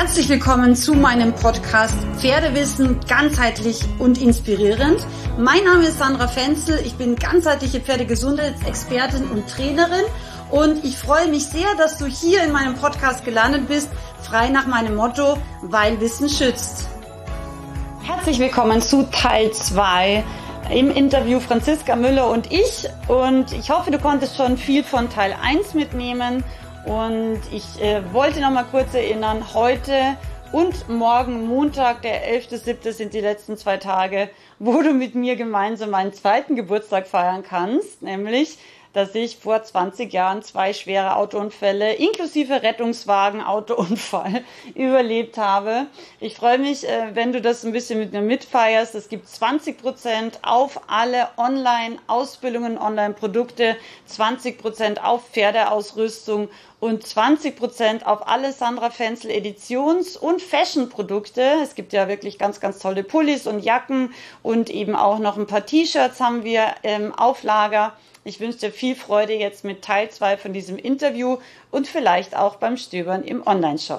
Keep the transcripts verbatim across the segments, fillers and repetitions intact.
Herzlich willkommen zu meinem Podcast Pferdewissen ganzheitlich und inspirierend. Mein Name ist Sandra Fenzel, ich bin ganzheitliche Pferdegesundheitsexpertin und Trainerin und ich freue mich sehr, dass du hier in meinem Podcast gelandet bist, frei nach meinem Motto, weil Wissen schützt. Herzlich willkommen zu Teil zwei im Interview Franziska Müller und ich und ich hoffe, du konntest schon viel von Teil eins mitnehmen. Und ich äh, wollte noch mal kurz erinnern, heute und morgen Montag, der elfte siebte sind die letzten zwei Tage, wo du mit mir gemeinsam meinen zweiten Geburtstag feiern kannst, nämlich, dass ich vor zwanzig Jahren zwei schwere Autounfälle inklusive Rettungswagen, Autounfall überlebt habe. Ich freue mich, wenn du das ein bisschen mit mir mitfeierst. Es gibt zwanzig Prozent auf alle Online-Ausbildungen, Online-Produkte, zwanzig Prozent auf Pferdeausrüstung und zwanzig Prozent auf alle Sandra Fenzel Editions- und Fashion-Produkte. Es gibt ja wirklich ganz, ganz tolle Pullis und Jacken und eben auch noch ein paar T-Shirts haben wir ähm, auf Lager. Ich wünsche dir viel Freude jetzt mit Teil zwei von diesem Interview und vielleicht auch beim Stöbern im Online-Shop.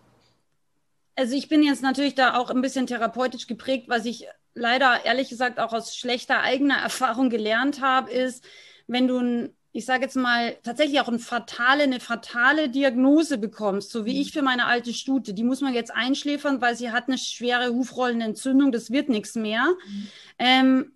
Also ich bin jetzt natürlich da auch ein bisschen therapeutisch geprägt, was ich leider ehrlich gesagt auch aus schlechter eigener Erfahrung gelernt habe, ist, wenn du ein ich sage jetzt mal, tatsächlich auch eine fatale, eine fatale Diagnose bekommst, so wie ich für meine alte Stute, die muss man jetzt einschläfern, weil sie hat eine schwere Hufrollenentzündung, das wird nichts mehr. Mhm. Ähm,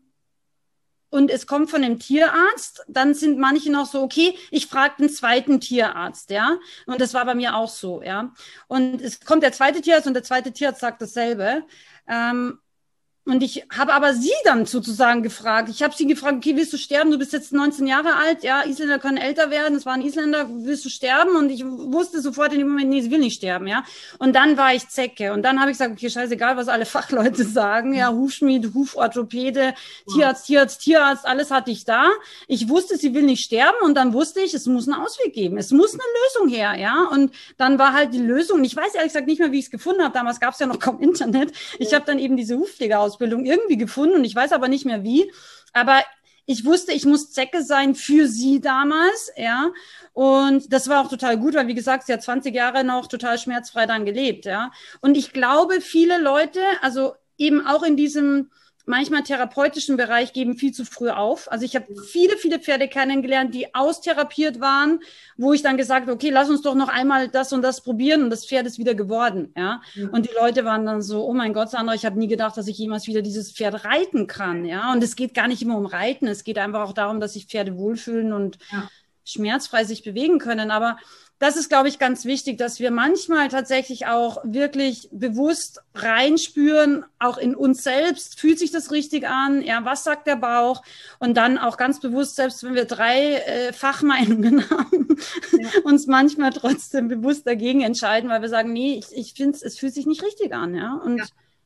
und es kommt von dem Tierarzt, dann sind manche noch so, okay, ich frage den zweiten Tierarzt, ja. Und das war bei mir auch so, ja. Und es kommt der zweite Tierarzt und der zweite Tierarzt sagt dasselbe. Ähm, Und ich habe aber sie dann sozusagen gefragt. Ich habe sie gefragt, okay, willst du sterben? Du bist jetzt neunzehn Jahre alt. Ja, Isländer können älter werden. Es war ein Isländer. Willst du sterben? Und ich wusste sofort in dem Moment, nee, sie will nicht sterben. Ja. Und dann war ich Zecke. Und dann habe ich gesagt, okay, scheißegal, was alle Fachleute sagen. Ja, Hufschmied, Huforthopäde, Tierarzt, Tierarzt, Tierarzt, alles hatte ich da. Ich wusste, sie will nicht sterben. Und dann wusste ich, es muss einen Ausweg geben. Es muss eine Lösung her. Ja. Und dann war halt die Lösung. Und ich weiß ehrlich gesagt nicht mehr, wie ich es gefunden habe. Damals gab es ja noch kaum Internet. Ich habe dann eben diese Hufpflegeausbildung irgendwie gefunden und ich weiß aber nicht mehr wie, aber ich wusste, ich muss Zecke sein für sie damals, ja, und das war auch total gut, weil wie gesagt, sie hat zwanzig Jahre noch total schmerzfrei dann gelebt, ja, und ich glaube, viele Leute, also eben auch in diesem manchmal therapeutischen Bereich geben viel zu früh auf. Also ich habe viele, viele Pferde kennengelernt, die austherapiert waren, wo ich dann gesagt habe, okay, lass uns doch noch einmal das und das probieren und das Pferd ist wieder geworden. Ja. Mhm. Und die Leute waren dann so, oh mein Gott, Sandra, ich habe nie gedacht, dass ich jemals wieder dieses Pferd reiten kann. Ja. Und es geht gar nicht immer um Reiten, es geht einfach auch darum, dass sich Pferde wohlfühlen und ja. schmerzfrei sich bewegen können. Aber das ist, glaube ich, ganz wichtig, dass wir manchmal tatsächlich auch wirklich bewusst reinspüren, auch in uns selbst, fühlt sich das richtig an, ja, was sagt der Bauch? Und dann auch ganz bewusst, selbst wenn wir drei äh, Fachmeinungen haben, ja. uns manchmal trotzdem bewusst dagegen entscheiden, weil wir sagen, nee, ich, ich finde es, es fühlt sich nicht richtig an, ja. Und, ja.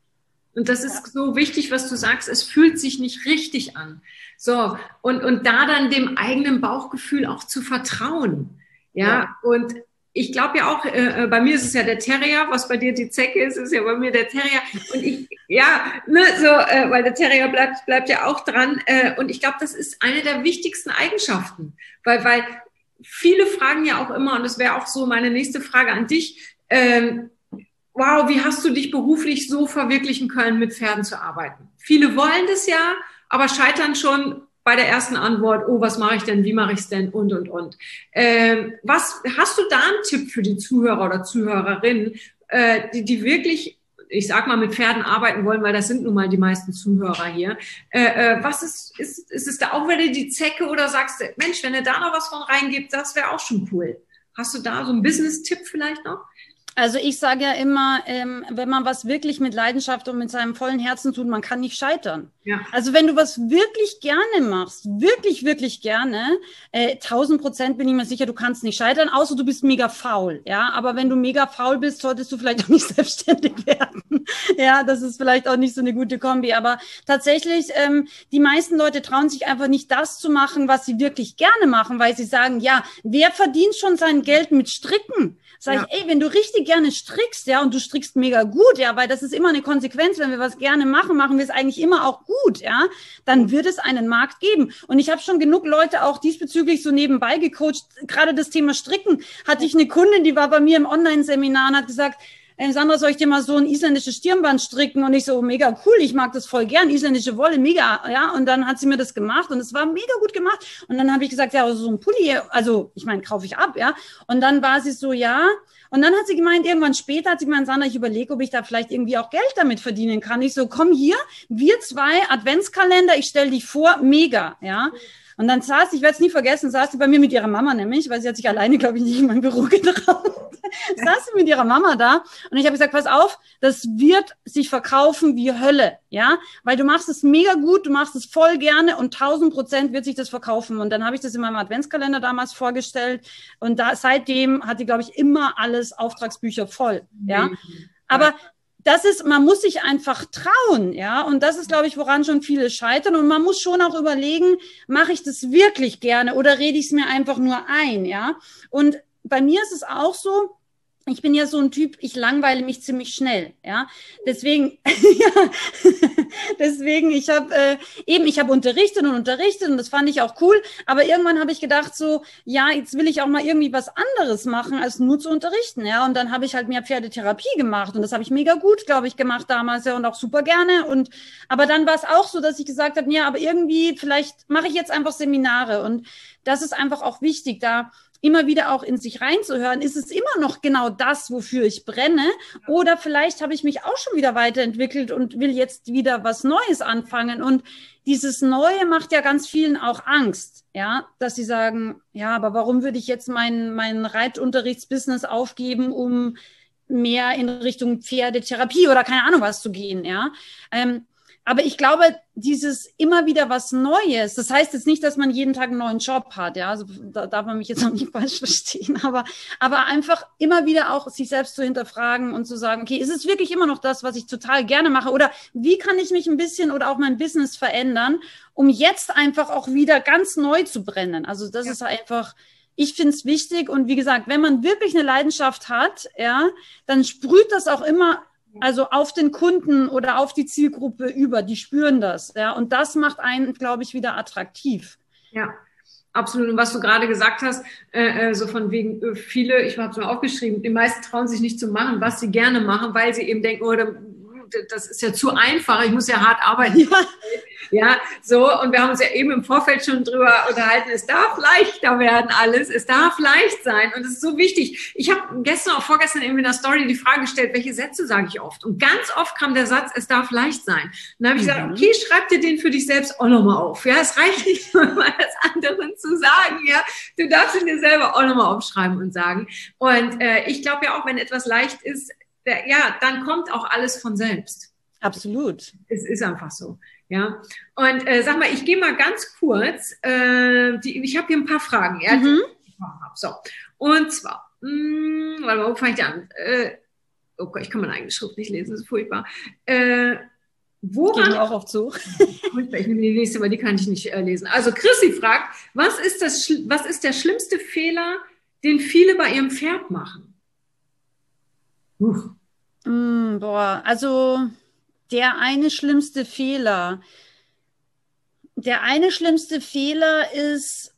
Und das ist so wichtig, was du sagst, es fühlt sich nicht richtig an. So, und, und da dann dem eigenen Bauchgefühl auch zu vertrauen. Ja, ja, und ich glaube ja auch, äh, bei mir ist es ja der Terrier, was bei dir die Zecke ist, ist ja bei mir der Terrier. Und ich, ja, ne, so, äh, weil der Terrier bleibt, bleibt ja auch dran. Äh, und ich glaube, das ist eine der wichtigsten Eigenschaften, weil, weil viele fragen ja auch immer, und das wäre auch so meine nächste Frage an dich, ähm, wow, wie hast du dich beruflich so verwirklichen können, mit Pferden zu arbeiten? Viele wollen das ja, aber scheitern schon bei der ersten Antwort, oh, was mache ich denn, wie mache ich es denn und, und, und. Ähm, was hast du da einen Tipp für die Zuhörer oder Zuhörerinnen, äh, die, die wirklich, ich sag mal, mit Pferden arbeiten wollen, weil das sind nun mal die meisten Zuhörer hier. Äh, äh, was ist, ist, ist es da auch wieder die Zecke oder sagst du, Mensch, wenn ihr da noch was von reingibt, das wäre auch schon cool. Hast du da so einen Business-Tipp vielleicht noch? Also ich sage ja immer, ähm, wenn man was wirklich mit Leidenschaft und mit seinem vollen Herzen tut, man kann nicht scheitern. Ja. Also wenn du was wirklich gerne machst, wirklich, wirklich gerne, äh, tausend Prozent bin ich mir sicher, du kannst nicht scheitern, außer du bist mega faul. Ja, aber wenn du mega faul bist, solltest du vielleicht auch nicht selbstständig werden. Ja, das ist vielleicht auch nicht so eine gute Kombi. Aber tatsächlich, ähm, die meisten Leute trauen sich einfach nicht, das zu machen, was sie wirklich gerne machen, weil sie sagen, ja, wer verdient schon sein Geld mit Stricken? Sag ja. ich, ey, wenn du richtig gerne strickst, ja, und du strickst mega gut, ja, weil das ist immer eine Konsequenz, wenn wir was gerne machen, machen wir es eigentlich immer auch gut, ja, dann wird es einen Markt geben. Und ich habe schon genug Leute auch diesbezüglich so nebenbei gecoacht. Gerade das Thema Stricken hatte ich eine Kundin, die war bei mir im Online-Seminar und hat gesagt, Ey, Sandra, soll ich dir mal so ein isländisches Stirnband stricken? Und ich so, mega cool, ich mag das voll gern, isländische Wolle, mega, ja. Und dann hat sie mir das gemacht und es war mega gut gemacht. Und dann habe ich gesagt, ja, so ein Pulli, also ich meine, kaufe ich ab, ja. Und dann war sie so, ja. Und dann hat sie gemeint, irgendwann später hat sie gemeint, Sandra, ich überlege, ob ich da vielleicht irgendwie auch Geld damit verdienen kann. Ich so, komm hier, wir zwei, Adventskalender, ich stelle dich vor, mega, ja. Und dann saß, ich werde es nie vergessen, saß sie bei mir mit ihrer Mama nämlich, weil sie hat sich alleine, glaube ich, nicht in mein Büro getraut. Saß sie mit ihrer Mama da und ich habe gesagt, pass auf, das wird sich verkaufen wie Hölle, ja, weil du machst es mega gut, du machst es voll gerne und tausend Prozent wird sich das verkaufen. Und dann habe ich das in meinem Adventskalender damals vorgestellt und da seitdem hat die, glaube ich, immer alles Auftragsbücher voll, ja. Aber das ist, man muss sich einfach trauen, ja, und das ist, glaube ich, woran schon viele scheitern und man muss schon auch überlegen, mache ich das wirklich gerne oder rede ich es mir einfach nur ein, ja, und bei mir ist es auch so, ich bin ja so ein Typ, ich langweile mich ziemlich schnell, ja. Deswegen, ja, deswegen, ich habe äh, eben, ich habe unterrichtet und unterrichtet und das fand ich auch cool. Aber irgendwann habe ich gedacht so, ja, jetzt will ich auch mal irgendwie was anderes machen, als nur zu unterrichten, ja. Und dann habe ich halt mehr Pferdetherapie gemacht und das habe ich mega gut, glaube ich, gemacht damals, ja, und auch super gerne. Und aber dann war es auch so, dass ich gesagt habe, ja, aber irgendwie vielleicht mache ich jetzt einfach Seminare und das ist einfach auch wichtig, da immer wieder auch in sich reinzuhören, ist es immer noch genau das, wofür ich brenne? Oder vielleicht habe ich mich auch schon wieder weiterentwickelt und will jetzt wieder was Neues anfangen. Und dieses Neue macht ja ganz vielen auch Angst, ja, dass sie sagen, ja, aber warum würde ich jetzt mein, mein Reitunterrichtsbusiness aufgeben, um mehr in Richtung Pferdetherapie oder keine Ahnung was zu gehen, ja? Ähm, Aber ich glaube, dieses immer wieder was Neues, das heißt jetzt nicht, dass man jeden Tag einen neuen Job hat, ja, also da darf man mich jetzt auch nicht falsch verstehen, aber, aber einfach immer wieder auch sich selbst zu hinterfragen und zu sagen, okay, ist es wirklich immer noch das, was ich total gerne mache oder wie kann ich mich ein bisschen oder auch mein Business verändern, um jetzt einfach auch wieder ganz neu zu brennen? Also das ja. ist einfach, ich finde es wichtig und wie gesagt, wenn man wirklich eine Leidenschaft hat, ja, dann sprüht das auch immer also auf den Kunden oder auf die Zielgruppe über, die spüren das, ja, und das macht einen, glaube ich, wieder attraktiv. Ja, absolut. Und was du gerade gesagt hast, äh, so von wegen äh, viele, ich habe es mir aufgeschrieben, die meisten trauen sich nicht zu machen, was sie gerne machen, weil sie eben denken, oh, das ist ja zu einfach, ich muss ja hart arbeiten. Ja. Ja, so, und wir haben uns ja eben im Vorfeld schon drüber unterhalten, es darf leichter werden alles, es darf leicht sein und es ist so wichtig. Ich habe gestern, auch vorgestern eben in der Story die Frage gestellt, welche Sätze sage ich oft? Und ganz oft kam der Satz, es darf leicht sein. Und dann habe ich mhm. gesagt, okay, schreib dir den für dich selbst auch nochmal auf. Ja, es reicht nicht, mal das anderen zu sagen, ja, du darfst ihn dir selber auch nochmal aufschreiben und sagen. Und äh, ich glaube ja auch, wenn etwas leicht ist, der, ja, dann kommt auch alles von selbst. Absolut. Es ist einfach so. Ja, und äh, sag mal, ich gehe mal ganz kurz, äh, die, ich habe hier ein paar Fragen, ja, mhm. die ich habe. So, und zwar, mh, warte mal, wo fange ich an? Äh, oh Gott, ich kann meine eigene Schrift nicht lesen, das ist furchtbar. Äh, woran, Gehen auch auf zu. Ich nehme die nächste, weil die kann ich nicht äh, lesen. Also Chrissy fragt, was ist, das, was ist der schlimmste Fehler, den viele bei ihrem Pferd machen? Uh. Mm, boah, also... Der eine schlimmste Fehler. Der eine schlimmste Fehler ist,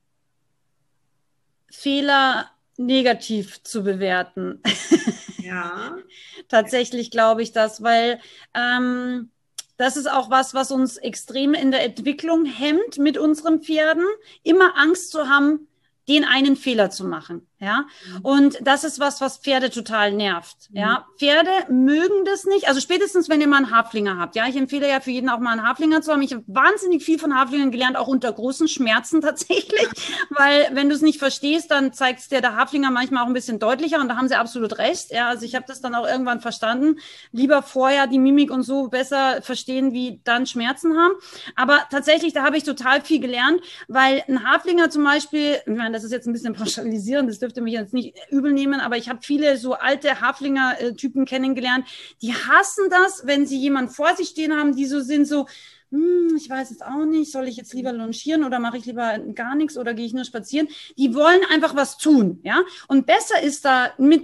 Fehler negativ zu bewerten. Ja. Tatsächlich glaube ich das, weil ähm, das ist auch was, was uns extrem in der Entwicklung hemmt mit unseren Pferden, immer Angst zu haben, den einen Fehler zu machen, ja. Und das ist was, was Pferde total nervt, ja. Pferde mögen das nicht, also spätestens, wenn ihr mal einen Haflinger habt, ja. Ich empfehle ja für jeden auch mal einen Haflinger zu haben. Ich habe wahnsinnig viel von Haflingern gelernt, auch unter großen Schmerzen tatsächlich, weil wenn du es nicht verstehst, dann zeigt es dir der Haflinger manchmal auch ein bisschen deutlicher und da haben sie absolut recht, ja. Also ich habe das dann auch irgendwann verstanden. Lieber vorher die Mimik und so besser verstehen, wie dann Schmerzen haben. Aber tatsächlich, da habe ich total viel gelernt, weil ein Haflinger zum Beispiel, ich meine, das ist jetzt ein bisschen pauschalisierend, das dürfte mich jetzt nicht übel nehmen, aber ich habe viele so alte Haflinger-Typen kennengelernt, die hassen das, wenn sie jemanden vor sich stehen haben, die so sind, so, hm, ich weiß jetzt auch nicht, soll ich jetzt lieber longieren oder mache ich lieber gar nichts oder gehe ich nur spazieren? Die wollen einfach was tun, ja, und besser ist da mit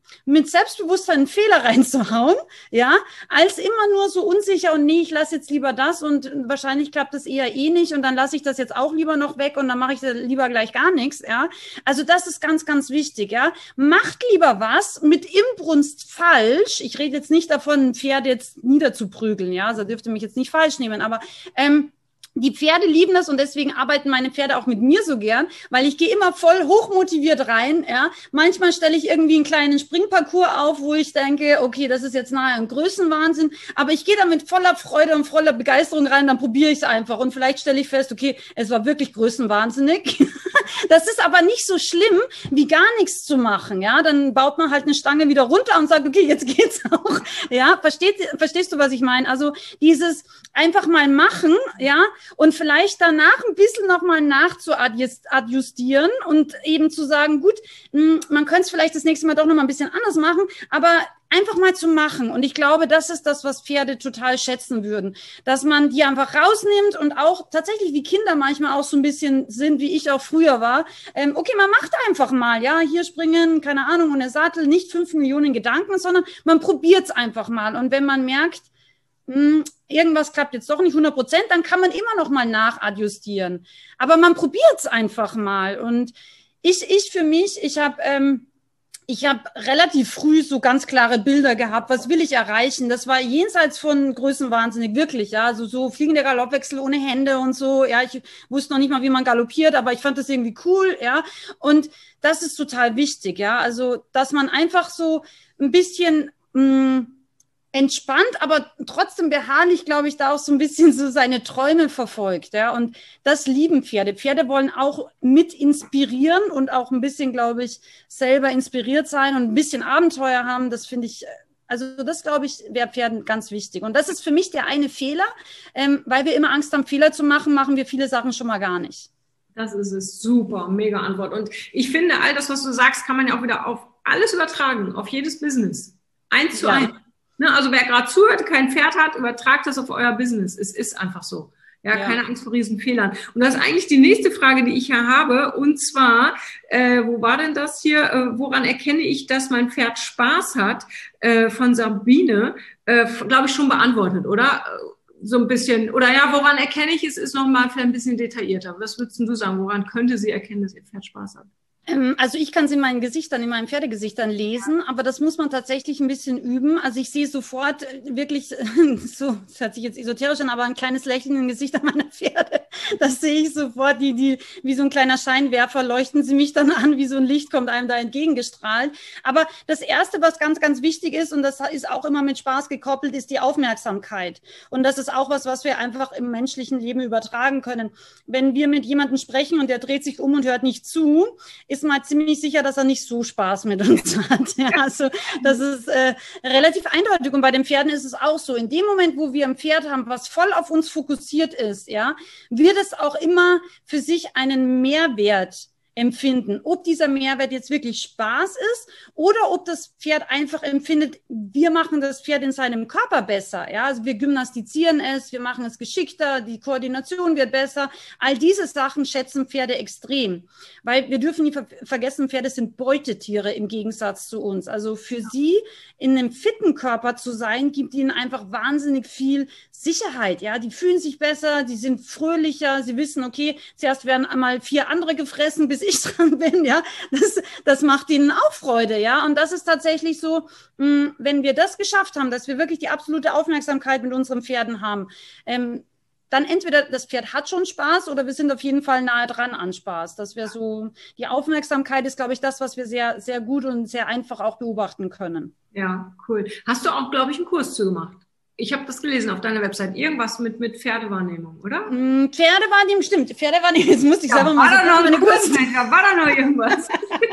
mit Selbstbewusstsein einen Fehler reinzuhauen, ja, als immer nur so unsicher und nee, ich lasse jetzt lieber das und wahrscheinlich klappt das eher eh nicht und dann lasse ich das jetzt auch lieber noch weg und dann mache ich lieber gleich gar nichts, ja. Also das ist ganz, ganz wichtig, ja. Macht lieber was mit Inbrunst falsch. Ich rede jetzt nicht davon, ein Pferd jetzt niederzuprügeln, ja, also dürft ihr mich jetzt nicht falsch nehmen, aber ähm, die Pferde lieben das und deswegen arbeiten meine Pferde auch mit mir so gern, weil ich gehe immer voll hochmotiviert rein. Ja, manchmal stelle ich irgendwie einen kleinen Springparcours auf, wo ich denke, okay, das ist jetzt nahe ein Größenwahnsinn, aber ich gehe da mit voller Freude und voller Begeisterung rein, dann probiere ich es einfach und vielleicht stelle ich fest, okay, es war wirklich größenwahnsinnig. Das ist aber nicht so schlimm, wie gar nichts zu machen. Ja, dann baut man halt eine Stange wieder runter und sagt, okay, jetzt geht's auch. Ja, versteht, verstehst du, was ich meine? Also dieses einfach mal machen, ja, und vielleicht danach ein bisschen nochmal nachzuadjustieren und eben zu sagen, gut, man könnte es vielleicht das nächste Mal doch nochmal ein bisschen anders machen, aber einfach mal zu machen. Und ich glaube, das ist das, was Pferde total schätzen würden, dass man die einfach rausnimmt und auch tatsächlich wie Kinder manchmal auch so ein bisschen sind, wie ich auch früher war. Ähm, okay, man macht einfach mal, ja, hier springen, keine Ahnung, und der Sattel, nicht fünf Millionen Gedanken, sondern man probiert es einfach mal. Und wenn man merkt, mh, irgendwas klappt jetzt doch nicht hundert Prozent, dann kann man immer noch mal nachadjustieren. Aber man probiert es einfach mal. Und ich, ich für mich, ich habe ähm, ich habe relativ früh so ganz klare Bilder gehabt, was will ich erreichen. Das war jenseits von Größenwahnsinnig, wirklich, ja, also so fliegende Galoppwechsel ohne Hände und so, ja, ich wusste noch nicht mal, wie man galoppiert, aber ich fand das irgendwie cool, ja, und das ist total wichtig, ja, also, dass man einfach so ein bisschen mh, entspannt, aber trotzdem beharrlich, glaube ich, da auch so ein bisschen so seine Träume verfolgt, ja, und das lieben Pferde. Pferde wollen auch mit inspirieren und auch ein bisschen, glaube ich, selber inspiriert sein und ein bisschen Abenteuer haben, das finde ich, also das, glaube ich, wäre Pferden ganz wichtig. Und das ist für mich der eine Fehler, ähm, weil wir immer Angst haben, Fehler zu machen, machen wir viele Sachen schon mal gar nicht. Das ist es, super, mega Antwort. Und ich finde, all das, was du sagst, kann man ja auch wieder auf alles übertragen, auf jedes Business. Eins zu eins. Ne, also wer gerade zuhört, kein Pferd hat, übertragt das auf euer Business. Es ist einfach so. Ja, ja. Keine Angst vor Riesenfehlern. Und das ist eigentlich die nächste Frage, die ich hier habe. Und zwar, äh, wo war denn das hier? Äh, woran erkenne ich, dass mein Pferd Spaß hat? Äh, von Sabine, äh, glaube ich, schon beantwortet, oder? So ein bisschen. Oder ja, woran erkenne ich es, ist nochmal ein bisschen detaillierter. Was würdest du sagen? Woran könnte sie erkennen, dass ihr Pferd Spaß hat? Also ich kann es in meinen Gesichtern, in meinen Pferdegesichtern lesen, aber das muss man tatsächlich ein bisschen üben. Also ich sehe sofort wirklich, so, das hört sich jetzt esoterisch an, aber ein kleines Lächeln im Gesicht meiner Pferde. Das sehe ich sofort, die, die, wie so ein kleiner Scheinwerfer leuchten sie mich dann an, wie so ein Licht kommt einem da entgegengestrahlt. Aber das Erste, was ganz, ganz wichtig ist, und das ist auch immer mit Spaß gekoppelt, ist die Aufmerksamkeit. Und das ist auch was, was wir einfach im menschlichen Leben übertragen können. Wenn wir mit jemandem sprechen und der dreht sich um und hört nicht zu, ist mal ziemlich sicher, dass er nicht so Spaß mit uns hat. Ja, also das ist äh, relativ eindeutig. Und bei den Pferden ist es auch so. In dem Moment, wo wir ein Pferd haben, was voll auf uns fokussiert ist, ja, wird es auch immer für sich einen Mehrwert empfinden. Ob dieser Mehrwert jetzt wirklich Spaß ist oder ob das Pferd einfach empfindet, wir machen das Pferd in seinem Körper besser. Ja, also wir gymnastizieren es, wir machen es geschickter, die Koordination wird besser. All diese Sachen schätzen Pferde extrem, weil wir dürfen nie ver- vergessen, Pferde sind Beutetiere im Gegensatz zu uns. Also für sie in einem fitten Körper zu sein, gibt ihnen einfach wahnsinnig viel Sicherheit. Ja, die fühlen sich besser, die sind fröhlicher, sie wissen, okay, zuerst werden einmal vier andere gefressen, bis ich dran bin, ja, das, das macht ihnen auch Freude, ja, und das ist tatsächlich so, mh, wenn wir das geschafft haben, dass wir wirklich die absolute Aufmerksamkeit mit unseren Pferden haben, ähm, dann entweder das Pferd hat schon Spaß oder wir sind auf jeden Fall nahe dran an Spaß. Das wäre so, die Aufmerksamkeit ist, glaube ich, das, was wir sehr, sehr gut und sehr einfach auch beobachten können. Ja, cool. Hast du auch, glaube ich, einen Kurs zu gemacht? Ich habe das gelesen auf deiner Website. Irgendwas mit, mit Pferdewahrnehmung, oder? Mm, Pferdewahrnehmung, stimmt. Pferdewahrnehmung, jetzt musste ich ja, selber mal so noch eine Kurs, da war da noch irgendwas.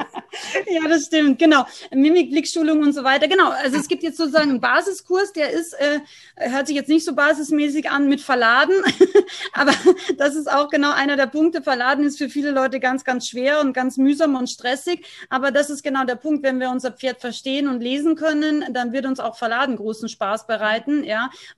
Ja, das stimmt, genau. Mimik, Blickschulung und so weiter. Genau, also es gibt jetzt sozusagen einen Basiskurs, der ist, äh, hört sich jetzt nicht so basismäßig an mit Verladen, aber das ist auch genau einer der Punkte. Verladen ist für viele Leute ganz, ganz schwer und ganz mühsam und stressig, aber das ist genau der Punkt, wenn wir unser Pferd verstehen und lesen können, dann wird uns auch Verladen großen Spaß bereiten, ja, weil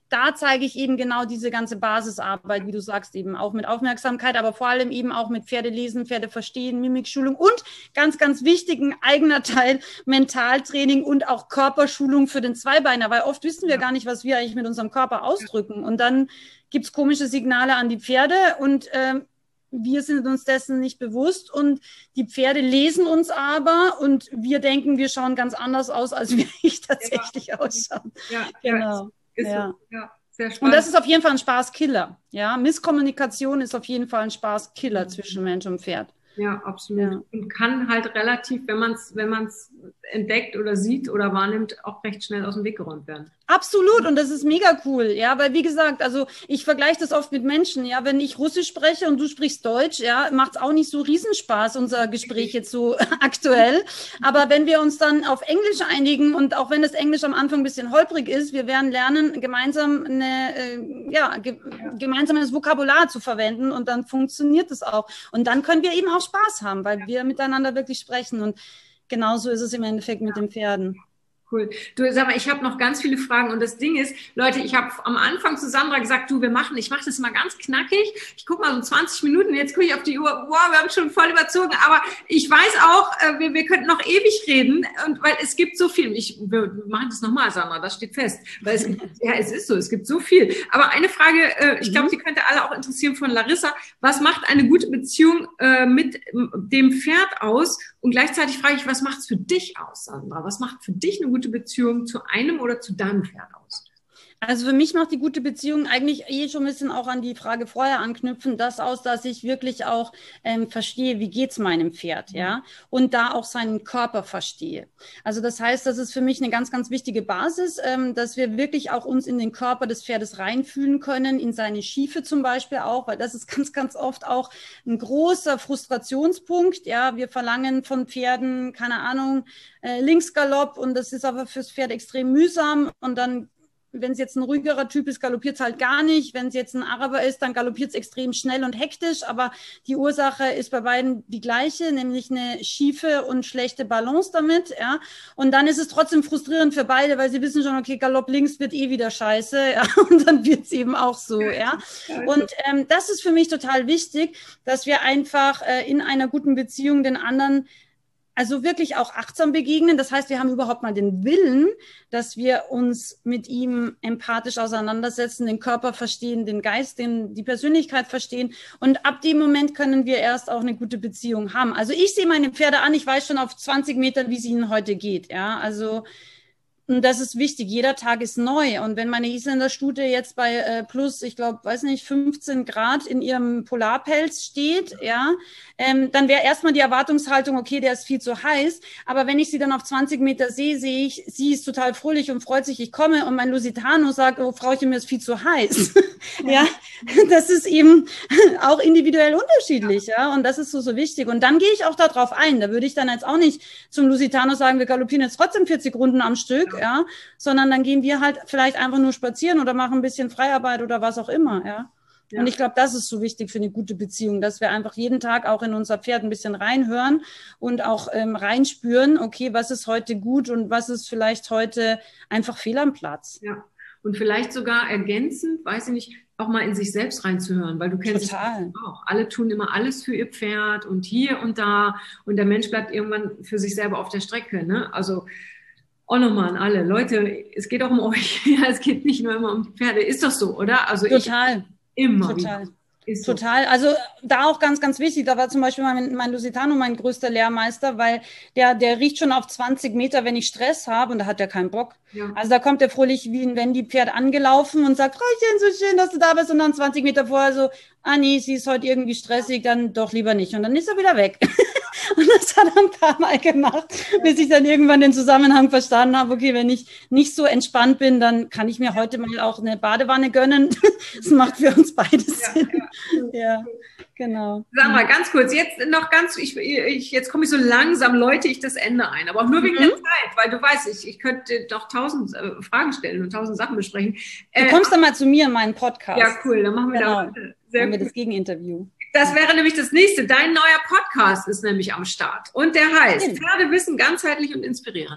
da zeige ich eben genau diese ganze Basisarbeit, wie du sagst, eben auch mit Aufmerksamkeit, aber vor allem eben auch mit Pferdelesen, Pferdeverstehen, Mimikschulung und ganz, ganz wichtig, ein eigener Teil Mentaltraining und auch Körperschulung für den Zweibeiner, weil oft wissen wir gar nicht, was wir eigentlich mit unserem Körper ausdrücken. Und dann gibt es komische Signale an die Pferde und ähm, wir sind uns dessen nicht bewusst und die Pferde lesen uns aber und wir denken, wir schauen ganz anders aus, als wir tatsächlich ja. ausschauen. Ja, genau. Ist ja. So. Ja, sehr spannend. Und das ist auf jeden Fall ein Spaßkiller. Ja? Misskommunikation ist auf jeden Fall ein Spaßkiller mhm. zwischen Mensch und Pferd. Ja, absolut. Ja. Und kann halt relativ, wenn man es wenn man es entdeckt oder sieht oder wahrnimmt, auch recht schnell aus dem Weg geräumt werden. Absolut, und das ist mega cool, ja, weil wie gesagt, also ich vergleiche das oft mit Menschen, ja, wenn ich Russisch spreche und du sprichst Deutsch, ja, macht es auch nicht so Riesenspaß, unser Gespräch jetzt so aktuell, aber wenn wir uns dann auf Englisch einigen und auch wenn das Englisch am Anfang ein bisschen holprig ist, wir werden lernen, gemeinsam eine, äh, ja, ge gemeinsames Vokabular zu verwenden und dann funktioniert es auch und dann können wir eben auch Spaß haben, weil wir miteinander wirklich sprechen und genauso ist es im Endeffekt mit den Pferden. Cool. Du, sag mal, ich habe noch ganz viele Fragen und das Ding ist, Leute, ich habe am Anfang zu Sandra gesagt, du, wir machen, ich mache das mal ganz knackig. Ich gucke mal so zwanzig Minuten, jetzt gucke ich auf die Uhr, wow, wir haben schon voll überzogen, aber ich weiß auch, äh, wir, wir könnten noch ewig reden und weil es gibt so viel. Ich, wir machen das nochmal, Sandra, das steht fest. Weil es gibt, ja, es ist so, es gibt so viel. Aber eine Frage, äh, ich glaube, die könnte alle auch interessieren von Larissa. Was macht eine gute Beziehung äh, mit dem Pferd aus? Und gleichzeitig frage ich, was macht es für dich aus, Sandra? Was macht für dich eine gute Beziehung zu einem oder zu deinem Pferd aus? Also für mich macht die gute Beziehung eigentlich eh schon ein bisschen auch an die Frage vorher anknüpfen, das aus, dass ich wirklich auch ähm, verstehe, wie geht's meinem Pferd, ja, und da auch seinen Körper verstehe. Also das heißt, das ist für mich eine ganz, ganz wichtige Basis, ähm, dass wir wirklich auch uns in den Körper des Pferdes reinfühlen können, in seine Schiefe zum Beispiel auch, weil das ist ganz, ganz oft auch ein großer Frustrationspunkt, ja, wir verlangen von Pferden, keine Ahnung, äh, Linksgalopp und das ist aber fürs Pferd extrem mühsam und dann wenn es jetzt ein ruhigerer Typ ist, galoppiert es halt gar nicht. Wenn es jetzt ein Araber ist, dann galoppiert es extrem schnell und hektisch. Aber die Ursache ist bei beiden die gleiche, nämlich eine schiefe und schlechte Balance damit. Ja. Und dann ist es trotzdem frustrierend für beide, weil sie wissen schon, okay, Galopp links wird eh wieder scheiße. Ja. Und dann wird es eben auch so. Ja. Und ähm, das ist für mich total wichtig, dass wir einfach äh, in einer guten Beziehung den anderen also wirklich auch achtsam begegnen. Das heißt, wir haben überhaupt mal den Willen, dass wir uns mit ihm empathisch auseinandersetzen, den Körper verstehen, den Geist, den, die Persönlichkeit verstehen. Und ab dem Moment können wir erst auch eine gute Beziehung haben. Also ich sehe meine Pferde an, ich weiß schon auf zwanzig Metern, wie es ihnen heute geht. Ja, also und das ist wichtig. Jeder Tag ist neu. Und wenn meine Isländer Stute jetzt bei äh, plus, ich glaube, weiß nicht, fünfzehn Grad in ihrem Polarpelz steht, ja, ähm, dann wäre erstmal die Erwartungshaltung, okay, der ist viel zu heiß. Aber wenn ich sie dann auf zwanzig Meter sehe, sehe ich, sie ist total fröhlich und freut sich, ich komme. Und mein Lusitano sagt, oh, Frauchen, mir ist viel zu heiß. Ja, das ist eben auch individuell unterschiedlich, ja. Und das ist so, so wichtig. Und dann gehe ich auch darauf ein. Da würde ich dann jetzt auch nicht zum Lusitano sagen, wir galoppieren jetzt trotzdem vierzig Runden am Stück. Ja, sondern dann gehen wir halt vielleicht einfach nur spazieren oder machen ein bisschen Freiarbeit oder was auch immer, ja. Ja. Und ich glaube, das ist so wichtig für eine gute Beziehung, dass wir einfach jeden Tag auch in unser Pferd ein bisschen reinhören und auch ähm, reinspüren, okay, was ist heute gut und was ist vielleicht heute einfach fehl am Platz. Ja, und vielleicht sogar ergänzend, weiß ich nicht, auch mal in sich selbst reinzuhören, weil du kennst Total. es auch. Alle tun immer alles für ihr Pferd und hier und da und der Mensch bleibt irgendwann für sich selber auf der Strecke, ne? Also auch nochmal an alle. Leute, es geht auch um euch. Ja, es geht nicht nur immer um die Pferde. Ist doch so, oder? Also Total. Ich, immer Total. Wieder. Ist so. Total. Also da auch ganz, ganz wichtig. Da war zum Beispiel mein, mein Lusitano mein größter Lehrmeister, weil der, der riecht schon auf zwanzig Meter, wenn ich Stress habe und da hat er keinen Bock. Ja. Also da kommt er fröhlich wie ein Wendy-Pferd angelaufen und sagt, Frauchen, so schön, dass du da bist. Und dann zwanzig Meter vorher so, ah nee, sie ist heute irgendwie stressig, dann doch lieber nicht. Und dann ist er wieder weg. Und das hat er ein paar Mal gemacht, bis ich dann irgendwann den Zusammenhang verstanden habe, okay, wenn ich nicht so entspannt bin, dann kann ich mir heute mal auch eine Badewanne gönnen. Das macht für uns beide Sinn. Ja, ja. Ja, genau. Sag mal, ganz kurz, jetzt noch ganz, ich, ich, jetzt komme ich so langsam, läute ich das Ende ein, aber auch nur wegen mhm. der Zeit, weil du weißt, ich, ich könnte doch tausend äh, Fragen stellen und tausend Sachen besprechen. Äh, du kommst dann mal zu mir in meinen Podcast. Ja, cool, dann machen wir genau. da sehr machen wir das Gegeninterview. Das wäre nämlich das nächste. Dein neuer Podcast ist nämlich am Start und der heißt Pferdewissen ganzheitlich und inspirierend.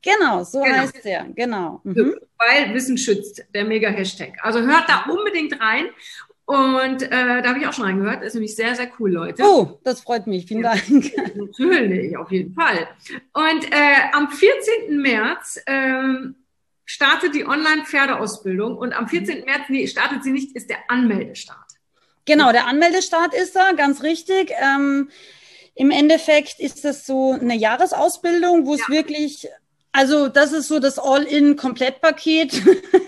Genau, so genau. heißt der, genau. Mhm. Weil Wissen schützt, der Mega-Hashtag. Also hört da unbedingt rein. Und äh, da habe ich auch schon reingehört. Das ist nämlich sehr, sehr cool, Leute. Oh, das freut mich. Vielen ja, Dank. Natürlich, auf jeden Fall. Und äh, am vierzehnten März ähm, startet die Online-Pferdeausbildung. Und am vierzehnten März, nee, startet sie nicht, ist der Anmeldestart. Genau, der Anmeldestart ist da, ganz richtig. Ähm, im Endeffekt ist das so eine Jahresausbildung, wo es ja. wirklich... Also das ist so das All-in-Komplettpaket.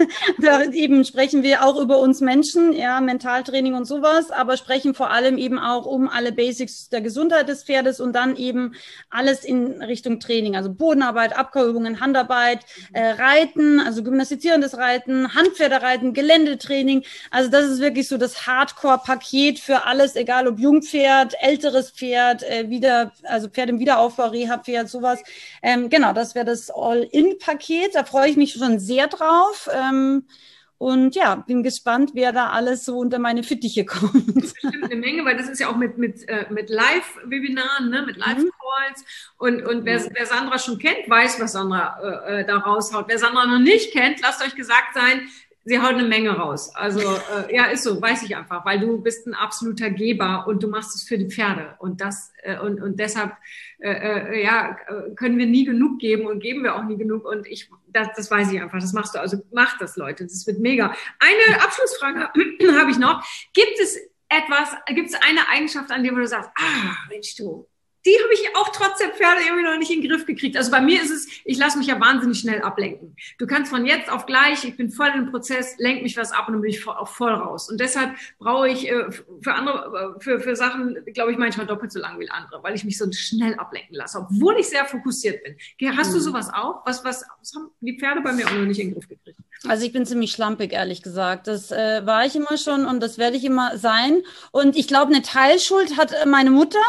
Da eben sprechen wir auch über uns Menschen, ja, Mentaltraining und sowas, aber sprechen vor allem eben auch um alle Basics der Gesundheit des Pferdes und dann eben alles in Richtung Training, also Bodenarbeit, Abkauübungen, Handarbeit, äh, Reiten, also gymnastizierendes Reiten, Handpferdereiten, Geländetraining. Also das ist wirklich so das Hardcore-Paket für alles, egal ob Jungpferd, älteres Pferd, äh, wieder, also Pferd im Wiederaufbau, Reha-Pferd, sowas. Ähm, genau, das wäre das All-in-Paket. Da freue ich mich schon sehr drauf. Ähm, und ja, bin gespannt, wer da alles so unter meine Fittiche kommt. Bestimmt eine Menge, weil das ist ja auch mit, mit, äh, mit Live-Webinaren, ne? Mit Live-Calls. Und, und wer, wer Sandra schon kennt, weiß, was Sandra äh, da raushaut. Wer Sandra noch nicht kennt, lasst euch gesagt sein, sie haut eine Menge raus. Also äh, ja, ist so, weiß ich einfach, weil du bist ein absoluter Geber und du machst es für die Pferde. Und das äh, und, und deshalb äh, äh, ja, können wir nie genug geben und geben wir auch nie genug. Und ich, das, das weiß ich einfach, das machst du. Also macht das, Leute. Das wird mega. Eine Abschlussfrage habe ich noch. Gibt es etwas, gibt es eine Eigenschaft, an der du sagst, ah, Mensch, du, die habe ich auch trotz der Pferde irgendwie noch nicht in den Griff gekriegt. Also bei mir ist es, ich lasse mich ja wahnsinnig schnell ablenken. Du kannst von jetzt auf gleich, ich bin voll im Prozess, lenk mich was ab und dann bin ich voll, auch voll raus. Und deshalb brauche ich äh, für andere, äh, für, für Sachen, glaube ich, manchmal doppelt so lang wie andere, weil ich mich so schnell ablenken lasse, obwohl ich sehr fokussiert bin. Hast du sowas auch? Was, was, was haben die Pferde bei mir auch noch nicht in den Griff gekriegt? Also ich bin ziemlich schlampig, ehrlich gesagt. Das äh, war ich immer schon und das werde ich immer sein. Und ich glaube, eine Teilschuld hat äh, meine Mutter.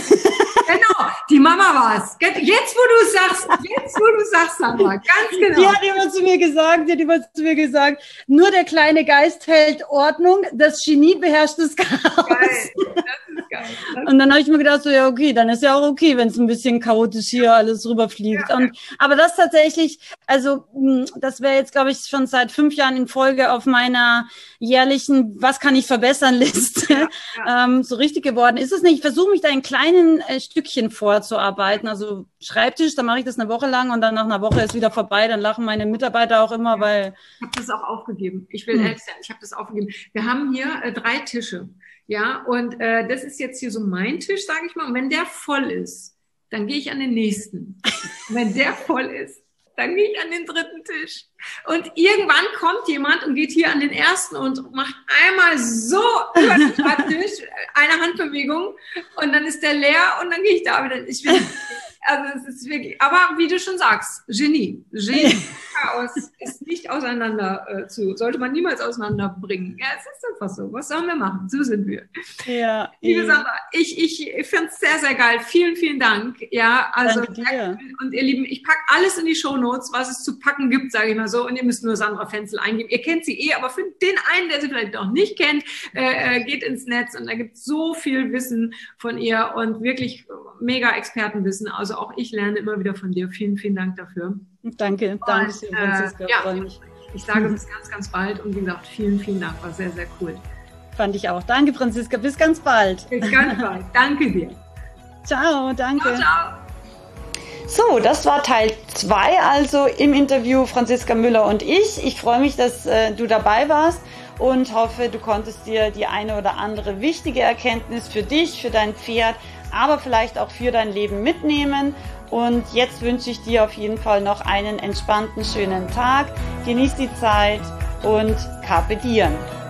Genau, die Mama war's. Jetzt, wo du sagst, jetzt, wo du sagst, Sandra, ganz genau. Die hat immer zu mir gesagt, die hat immer zu mir gesagt, nur der kleine Geist hält Ordnung, das Genie beherrscht das Chaos. Geil, das ist geil. Das und dann habe ich mir gedacht, so, ja, okay, dann ist ja auch okay, wenn es ein bisschen chaotisch hier alles rüberfliegt. Ja, und, aber das tatsächlich, also das wäre jetzt, glaube ich, schon seit fünf Jahren in Folge auf meiner jährlichen Was kann ich verbessern Liste ja, ja. Ähm, so richtig geworden ist es nicht. Ich versuche mich da in kleinen äh, Stückchen vorzuarbeiten, also Schreibtisch, da mache ich das eine Woche lang und dann nach einer Woche ist wieder vorbei, dann lachen meine Mitarbeiter auch immer, ja, weil... Ich habe das auch aufgegeben, ich will hm. ehrlich sein, ich habe das aufgegeben. Wir haben hier äh, drei Tische, ja, und äh, das ist jetzt hier so mein Tisch, sage ich mal, und wenn der voll ist, dann gehe ich an den nächsten. Und wenn der voll ist, dann gehe ich an den dritten Tisch. Und irgendwann kommt jemand und geht hier an den ersten und macht einmal so über den Schreibtisch eine Handbewegung und dann ist der leer und dann gehe ich da wieder. Ich bin, also es ist wirklich, aber wie du schon sagst, Genie, Genie, Chaos ist nicht auseinander äh, zu, sollte man niemals auseinanderbringen. Ja, es ist einfach so. Was sollen wir machen? So sind wir. Ja. Liebe Sandra, ich, ich, ich finde es sehr, sehr geil. Vielen, vielen Dank. Ja, also, und ihr Lieben, ich packe alles in die Shownotes, was es zu packen gibt, sage ich mal so, und ihr müsst nur Sandra Fenzel eingeben. Ihr kennt sie eh, aber für den einen, der sie vielleicht noch nicht kennt, äh, geht ins Netz und da gibt es so viel Wissen von ihr und wirklich mega Expertenwissen. Also auch ich lerne immer wieder von dir. Vielen, vielen Dank dafür. Danke, danke schön, Franziska. Äh, ja, ich, ich sage bis ganz, ganz bald und wie gesagt, vielen, vielen Dank. War sehr, sehr cool. Fand ich auch. Danke, Franziska. Bis ganz bald. Bis ganz bald. Danke dir. Ciao, danke. Ciao, ciao. So, das war Teil zwei, also im Interview Franziska Müller und ich. Ich freue mich, dass äh, du dabei warst und hoffe, du konntest dir die eine oder andere wichtige Erkenntnis für dich, für dein Pferd, aber vielleicht auch für dein Leben mitnehmen. Und jetzt wünsche ich dir auf jeden Fall noch einen entspannten, schönen Tag. Genieß die Zeit und Carpe Diem.